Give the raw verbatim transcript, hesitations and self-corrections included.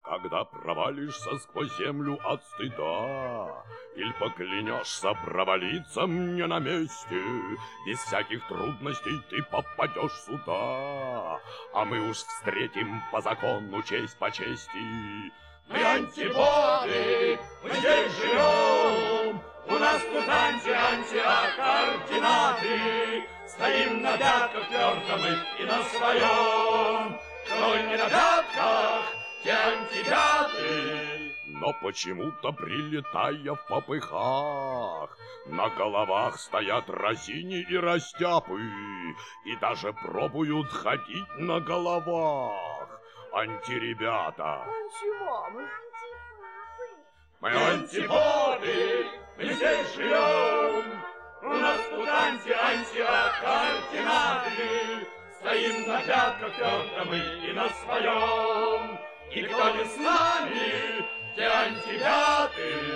Когда провалишься сквозь землю от стыда, или поклянешься провалиться мне на месте, без всяких трудностей ты попадешь сюда, а мы уж встретим по закону честь по чести. Мы антиподы, мы здесь живем, у нас тут анти-анти, а координаты. Стоим на пятках твердо мы и на своем, кто не на пятках, те антипяты. Но почему-то, прилетая в попыхах, на головах стоят разини и растяпы, и даже пробуют ходить на головах. Антиребята. Антимамы. Мы антиподы, мы здесь живем, у нас тут анти-анти, а координаты. Стоим на пятках твердо мы и на своем, и кто не с нами, те антипяты.